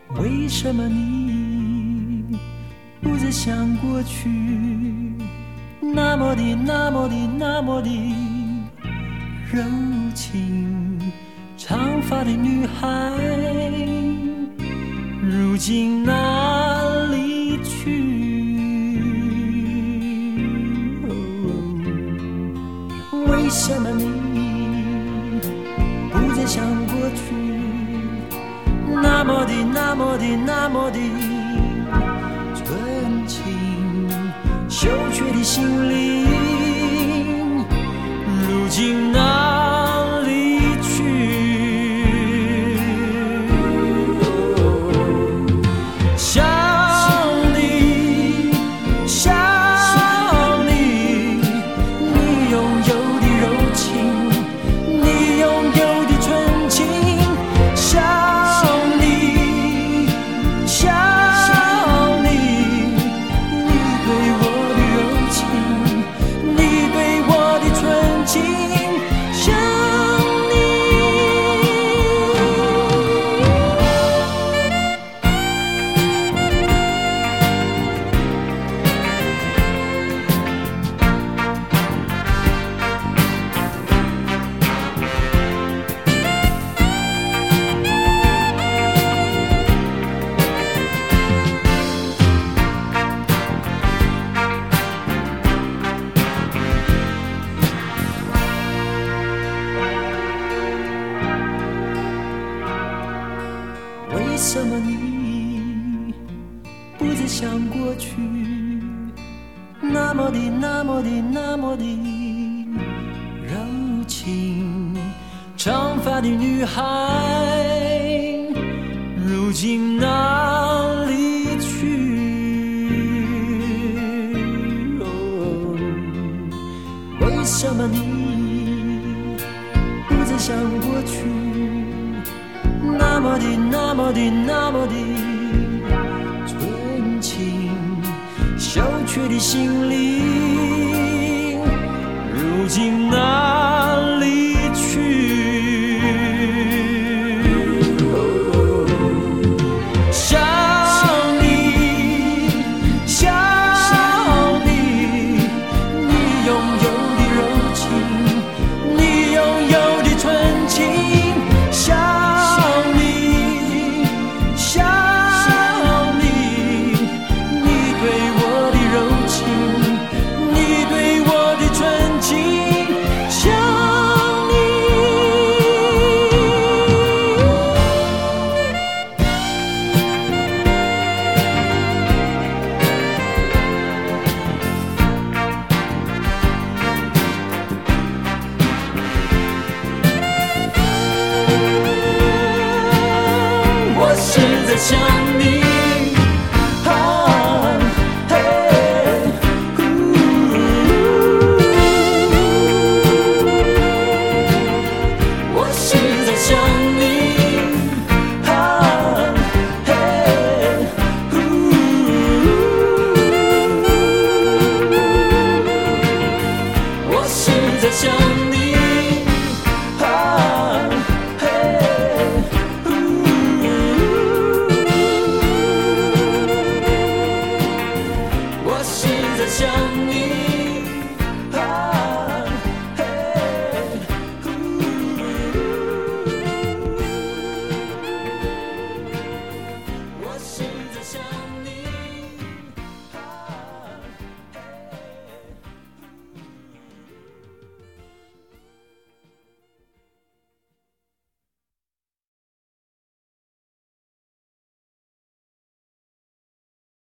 为什么你不再像过去那么的柔情？长发的女孩如今哪里去？为什么你不再像过去那么的纯情？羞怯的心灵如今哪里去？想你，你拥有的柔情，你拥有的纯情。想你，你对我的柔情，你对我的纯情。想为什么你不再像过去那么的柔情？长发的女孩如今哪里去？为什么你不再像过去那么的纯情？羞怯的心灵如今哪里去？想你，你拥有的柔情，你拥有的纯情。我是在想你。